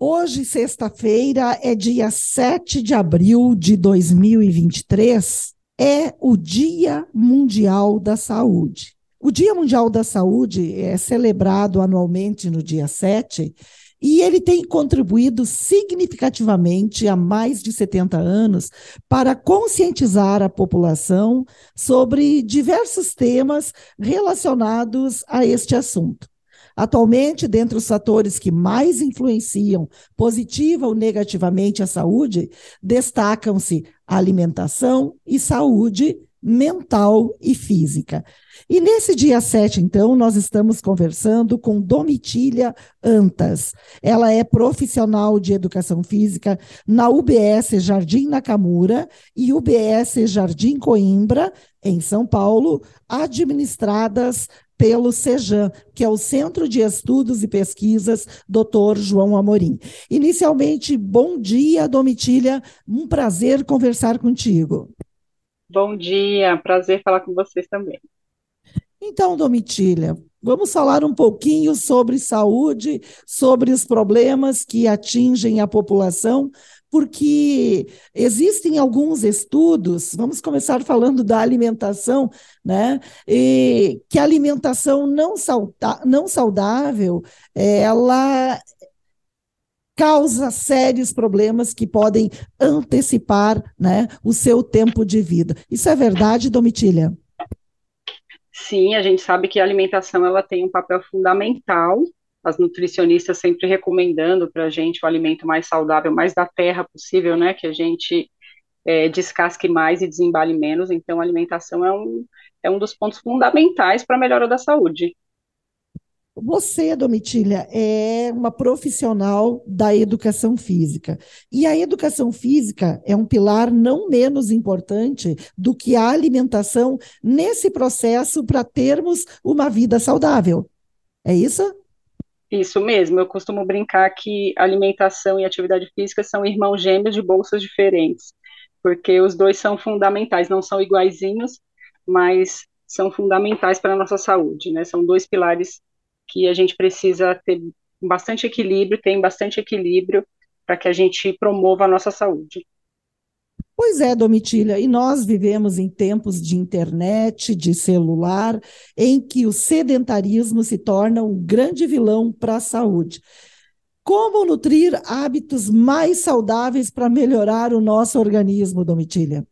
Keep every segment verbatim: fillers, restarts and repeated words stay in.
Hoje, sexta-feira, é dia sete de abril de dois mil e vinte e três, é o Dia Mundial da Saúde. O Dia Mundial da Saúde é celebrado anualmente no dia sete e ele tem contribuído significativamente há mais de setenta anos para conscientizar a população sobre diversos temas relacionados a este assunto. Atualmente, dentre os fatores que mais influenciam positiva ou negativamente a saúde, destacam-se alimentação e saúde mental e física. E nesse dia sete, então, nós estamos conversando com Domitília Antas. Ela é profissional de educação física na U B S Jardim Nakamura e U B S Jardim Coimbra, em São Paulo, administradas pelo CEJAM, que é o Centro de Estudos e Pesquisas doutor João Amorim. Inicialmente, bom dia, Domitília, um prazer conversar contigo. Bom dia, prazer falar com vocês também. Então, Domitília, vamos falar um pouquinho sobre saúde, sobre os problemas que atingem a população, porque existem alguns estudos, vamos começar falando da alimentação, né? E que a alimentação não, sauda não saudável, ela causa sérios problemas que podem antecipar, né, o seu tempo de vida. Isso é verdade, Domitília? Sim, a gente sabe que a alimentação ela tem um papel fundamental, as nutricionistas sempre recomendando para a gente o alimento mais saudável, mais da terra possível, né, que a gente é, descasque mais e desembale menos, então a alimentação é um, é um dos pontos fundamentais para a melhora da saúde. Você, Domitília, é uma profissional da educação física. E a educação física é um pilar não menos importante do que a alimentação nesse processo para termos uma vida saudável. É isso? Isso mesmo, eu costumo brincar que alimentação e atividade física são irmãos gêmeos de bolsas diferentes, porque os dois são fundamentais, não são iguaizinhos, mas são fundamentais para a nossa saúde, né? São dois pilares que a gente precisa ter bastante equilíbrio, tem bastante equilíbrio para que a gente promova a nossa saúde. Pois é, Domitília, e nós vivemos em tempos de internet, de celular, em que o sedentarismo se torna um grande vilão para a saúde. Como nutrir hábitos mais saudáveis para melhorar o nosso organismo, Domitília?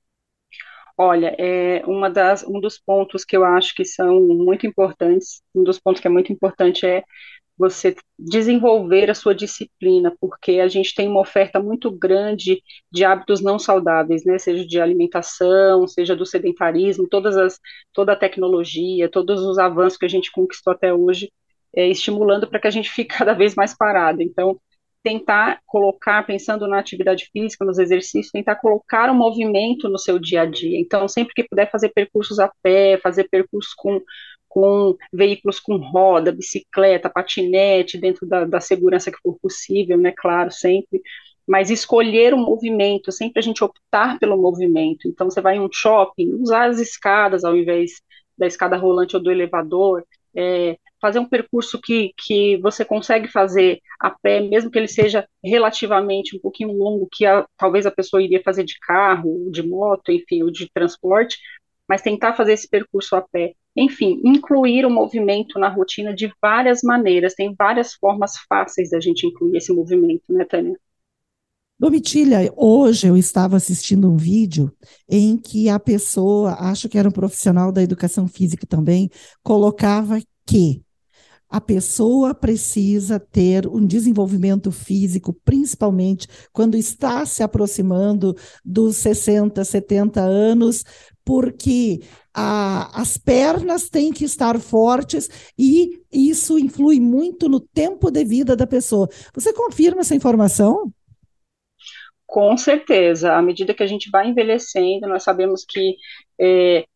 Olha, é uma das, um dos pontos que eu acho que são muito importantes, um dos pontos que é muito importante é você desenvolver a sua disciplina, porque a gente tem uma oferta muito grande de hábitos não saudáveis, né? Seja de alimentação, seja do sedentarismo, todas as, toda a tecnologia, todos os avanços que a gente conquistou até hoje, é, estimulando para que a gente fique cada vez mais parado. Então, tentar colocar, pensando na atividade física, nos exercícios, tentar colocar um movimento no seu dia a dia. Então, sempre que puder fazer percursos a pé, fazer percursos com com veículos com roda, bicicleta, patinete, dentro da, da segurança que for possível, né, claro, sempre, mas escolher o movimento, sempre a gente optar pelo movimento. Então, você vai em um shopping, usar as escadas ao invés da escada rolante ou do elevador, é, fazer um percurso que, que você consegue fazer a pé, mesmo que ele seja relativamente um pouquinho longo, que a, talvez a pessoa iria fazer de carro, de moto, enfim, ou de transporte, mas tentar fazer esse percurso a pé. Enfim, incluir o movimento na rotina de várias maneiras, tem várias formas fáceis da gente incluir esse movimento, né, Tânia? Domitília, hoje eu estava assistindo um vídeo em que a pessoa, acho que era um profissional da educação física também, colocava que a pessoa precisa ter um desenvolvimento físico, principalmente quando está se aproximando dos sessenta, setenta anos, porque a, as pernas têm que estar fortes e isso influi muito no tempo de vida da pessoa. Você confirma essa informação? Com certeza, à medida que a gente vai envelhecendo, nós sabemos que é,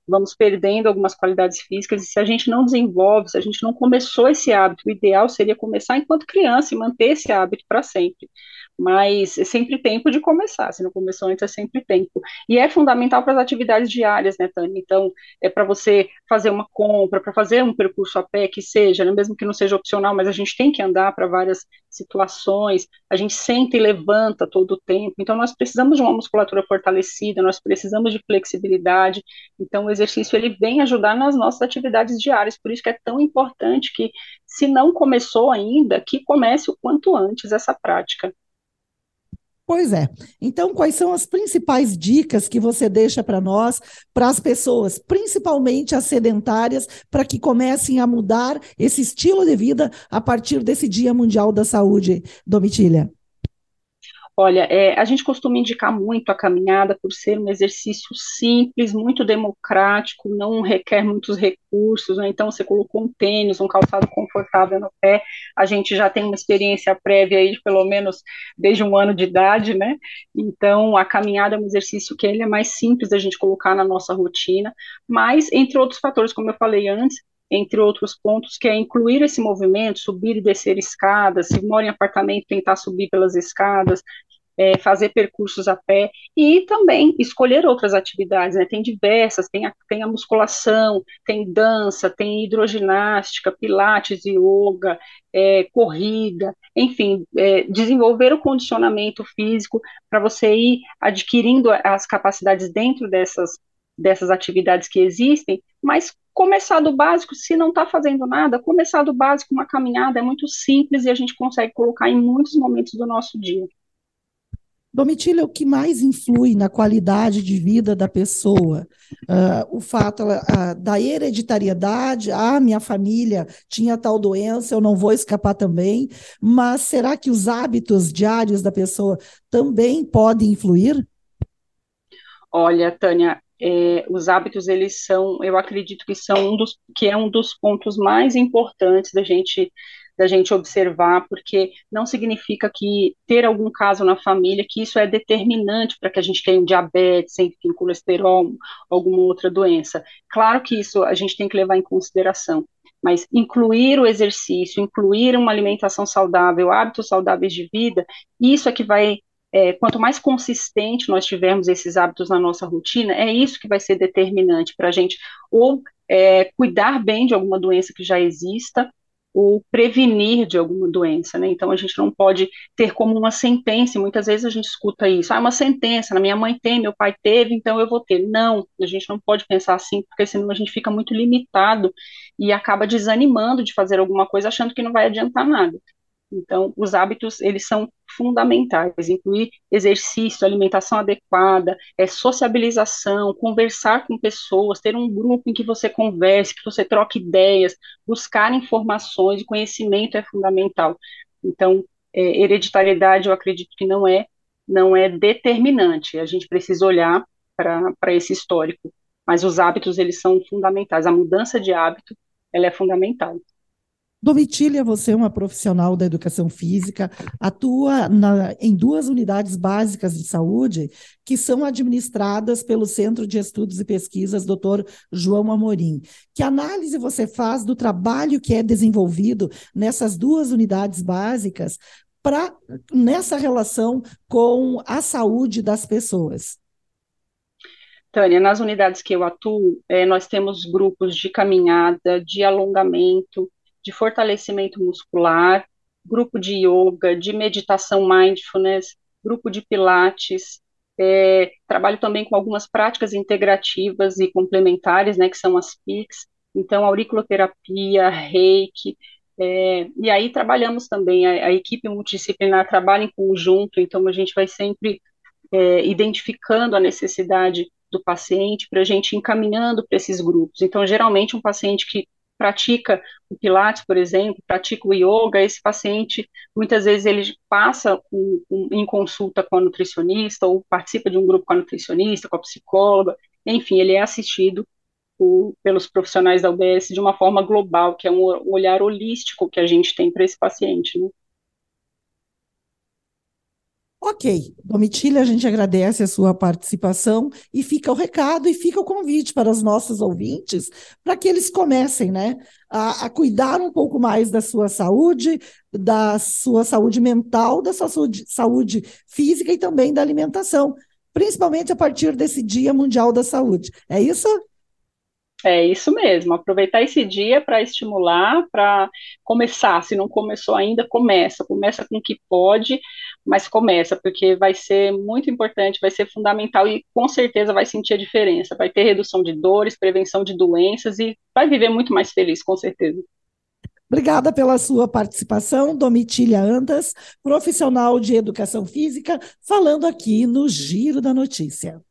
vamos perdendo algumas qualidades físicas, e se a gente não desenvolve, se a gente não começou esse hábito, o ideal seria começar enquanto criança e manter esse hábito para sempre. Mas é sempre tempo de começar, se não começou antes, é sempre tempo. E é fundamental para as atividades diárias, né, Tânia? Então, é para você fazer uma compra, para fazer um percurso a pé, que seja, né, mesmo que não seja opcional, mas a gente tem que andar para várias situações, a gente senta e levanta todo o tempo, então nós precisamos de uma musculatura fortalecida, nós precisamos de flexibilidade, então o exercício ele vem ajudar nas nossas atividades diárias, por isso que é tão importante que, se não começou ainda, que comece o quanto antes essa prática. Pois é. Então, quais são as principais dicas que você deixa para nós, para as pessoas, principalmente as sedentárias, para que comecem a mudar esse estilo de vida a partir desse Dia Mundial da Saúde, Domitília? Olha, é, a gente costuma indicar muito a caminhada por ser um exercício simples, muito democrático, não requer muitos recursos, né? Então, você colocou um tênis, um calçado confortável no pé, a gente já tem uma experiência prévia aí, de pelo menos desde um ano de idade, né? Então, a caminhada é um exercício que ele é mais simples da gente colocar na nossa rotina, mas, entre outros fatores, como eu falei antes, entre outros pontos, que é incluir esse movimento, subir e descer escadas, se mora em apartamento, tentar subir pelas escadas, é, fazer percursos a pé e também escolher outras atividades, né? Tem diversas, tem a, tem a musculação, tem dança, tem hidroginástica, pilates, yoga, é, corrida, enfim, é, desenvolver o condicionamento físico para você ir adquirindo as capacidades dentro dessas, dessas atividades que existem, mas começar do básico, se não está fazendo nada, começar do básico, uma caminhada é muito simples e a gente consegue colocar em muitos momentos do nosso dia. Domitila, o que mais influi na qualidade de vida da pessoa? Uh, o fato uh, da hereditariedade, ah, minha família tinha tal doença, eu não vou escapar também, mas será que os hábitos diários da pessoa também podem influir? Olha, Tânia, é, os hábitos, eles são, eu acredito que são um dos, que é um dos pontos mais importantes da gente, da gente observar, porque não significa que ter algum caso na família, que isso é determinante para que a gente tenha um diabetes, enfim, colesterol, alguma outra doença. Claro que isso a gente tem que levar em consideração, mas incluir o exercício, incluir uma alimentação saudável, hábitos saudáveis de vida, isso é que vai é, quanto mais consistente nós tivermos esses hábitos na nossa rotina, é isso que vai ser determinante para a gente ou é, cuidar bem de alguma doença que já exista, ou prevenir de alguma doença, né? Então a gente não pode ter como uma sentença, e muitas vezes a gente escuta isso, ah, uma sentença, na minha mãe tem, meu pai teve, então eu vou ter. Não, a gente não pode pensar assim, porque senão a gente fica muito limitado e acaba desanimando de fazer alguma coisa, achando que não vai adiantar nada. Então, os hábitos, eles são fundamentais, incluir exercício, alimentação adequada, é, sociabilização, conversar com pessoas, ter um grupo em que você converse, que você troque ideias, buscar informações, e conhecimento é fundamental. Então, é, hereditariedade, eu acredito que não é, não é determinante, a gente precisa olhar para para esse histórico, mas os hábitos, eles são fundamentais, a mudança de hábito, ela é fundamental. Domitília, você é uma profissional da educação física, atua na, em duas unidades básicas de saúde que são administradas pelo Centro de Estudos e Pesquisas doutor João Amorim. Que análise você faz do trabalho que é desenvolvido nessas duas unidades básicas para nessa relação com a saúde das pessoas? Tânia, nas unidades que eu atuo, eh, nós temos grupos de caminhada, de alongamento, de fortalecimento muscular, grupo de yoga, de meditação mindfulness, grupo de pilates, eh, trabalho também com algumas práticas integrativas e complementares, né, que são as P I Cs, então auriculoterapia, reiki, eh, e aí trabalhamos também, a, a equipe multidisciplinar trabalha em conjunto, então a gente vai sempre é, identificando a necessidade do paciente para a gente ir encaminhando para esses grupos. Então, geralmente, um paciente que pratica o Pilates, por exemplo, pratica o yoga, esse paciente, muitas vezes, ele passa um, um, em consulta com a nutricionista ou participa de um grupo com a nutricionista, com a psicóloga, enfim, ele é assistido por, pelos profissionais da U B S de uma forma global, que é um olhar holístico que a gente tem para esse paciente, né? Ok, Domitília, a gente agradece a sua participação e fica o recado e fica o convite para os nossos ouvintes para que eles comecem, né, a, a cuidar um pouco mais da sua saúde, da sua saúde mental, da sua saúde, saúde física e também da alimentação, principalmente a partir desse Dia Mundial da Saúde. É isso? É isso mesmo, aproveitar esse dia para estimular, para começar. Se não começou ainda, começa. Começa com o que pode, mas começa, porque vai ser muito importante, vai ser fundamental e com certeza vai sentir a diferença. Vai ter redução de dores, prevenção de doenças e vai viver muito mais feliz, com certeza. Obrigada pela sua participação, Domitília Antas, profissional de educação física, falando aqui no Giro da Notícia.